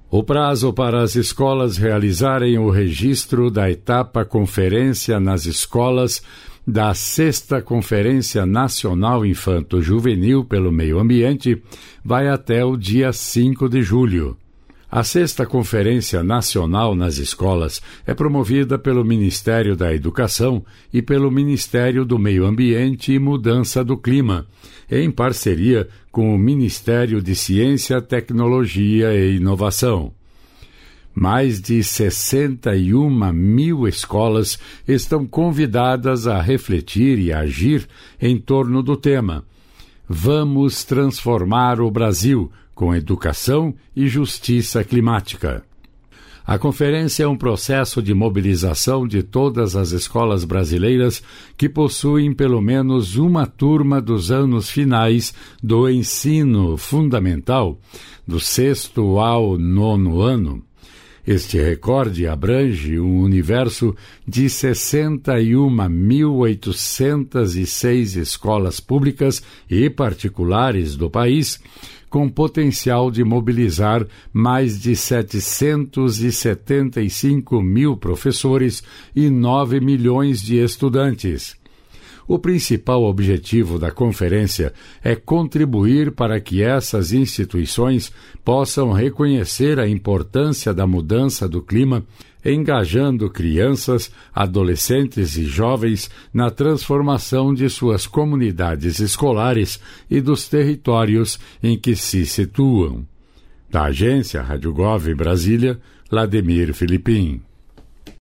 O prazo para as escolas realizarem o registro da etapa Conferência nas Escolas da 6ª Conferência Nacional Infanto-Juvenil pelo Meio Ambiente vai até o dia 5 de julho. A 6ª Conferência Nacional nas Escolas é promovida pelo Ministério da Educação e pelo Ministério do Meio Ambiente e Mudança do Clima, em parceria com o Ministério de Ciência, Tecnologia e Inovação. Mais de 61 mil escolas estão convidadas a refletir e agir em torno do tema. Vamos transformar o Brasil com educação e justiça climática. A conferência é um processo de mobilização de todas as escolas brasileiras que possuem pelo menos uma turma dos anos finais do ensino fundamental, do 6º ao 9º ano. Este recorde abrange um universo de 61.806 escolas públicas e particulares do país, com potencial de mobilizar mais de 775 mil professores e 9 milhões de estudantes. O principal objetivo da conferência é contribuir para que essas instituições possam reconhecer a importância da mudança do clima, engajando crianças, adolescentes e jovens na transformação de suas comunidades escolares e dos territórios em que se situam. Da agência Rádio Gov Brasília, Lademir Filipim.